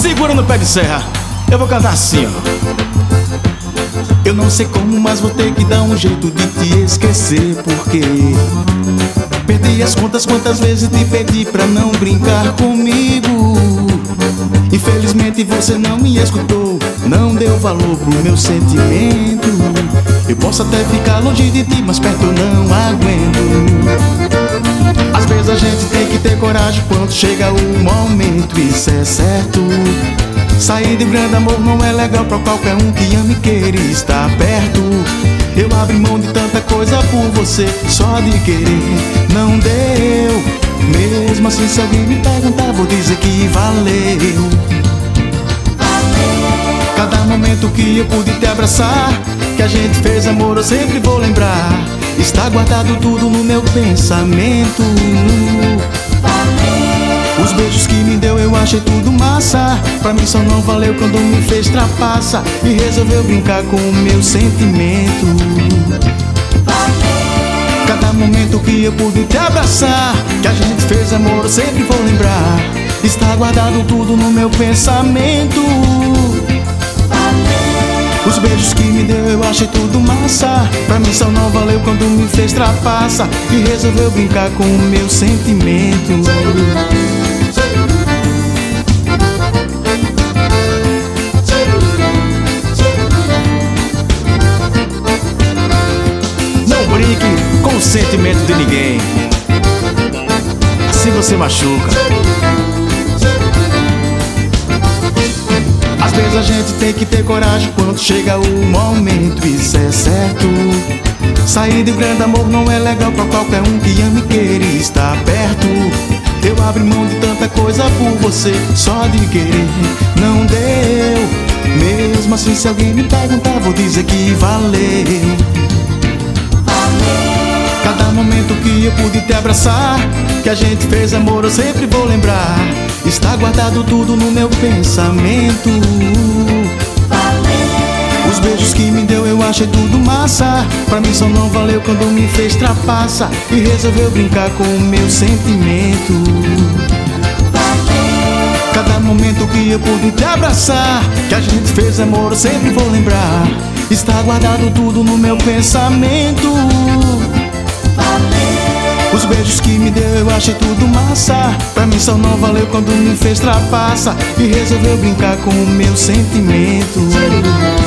Segura no pé de serra. Eu vou cantar assim, ó. Eu não sei como, mas vou ter que dar um jeito de te esquecer, porque perdi as contas quantas vezes te pedi pra não brincar comigo. Infelizmente você não me escutou, não deu valor pro meu sentimento. Eu posso até ficar longe de ti, mas perto eu não aguento. Às vezes a gente tem que ter coragem quando chega o momento, isso é certo. Sair de grande amor não é legal pra qualquer um que ama e queira estar perto. Eu abri mão de tanta coisa por você, só de querer não deu. Mesmo assim, se alguém me perguntar, vou dizer que valeu. Cada momento que eu pude te abraçar, que a gente fez amor, eu sempre vou lembrar. Está guardado tudo no meu pensamento. Os beijos que me deu eu achei tudo massa. Pra mim só não valeu quando me fez trapaça e resolveu brincar com o meu sentimento. Cada momento que eu pude te abraçar, que a gente fez amor, eu sempre vou lembrar. Está guardado tudo no meu pensamento. Os beijos que me deu eu achei tudo massa. Pra mim só não valeu quando me fez trapaça e resolveu brincar com o meu sentimento. Não brinque com o sentimento de ninguém, assim você machuca. Às vezes a gente tem que ter coragem quando chega o momento, isso é certo. Sair de grande amor não é legal pra qualquer um que ama e queira estar perto. Eu abri mão de tanta coisa por você, só de querer não deu. Mesmo assim, se alguém me perguntar, vou dizer que valeu. Cada momento que eu pude te abraçar, que a gente fez amor, eu sempre vou lembrar. Está guardado tudo no meu pensamento. Os beijos que me deu eu achei tudo massa. Pra mim só não valeu quando me fez trapaça e resolveu brincar com o meu sentimento. Cada momento que eu pude te abraçar, que a gente fez amor, eu sempre vou lembrar. Está guardado tudo no meu pensamento. Os beijos que me deu eu achei tudo massa. Pra mim só não valeu quando me fez trapaça e resolveu brincar com o meu sentimento.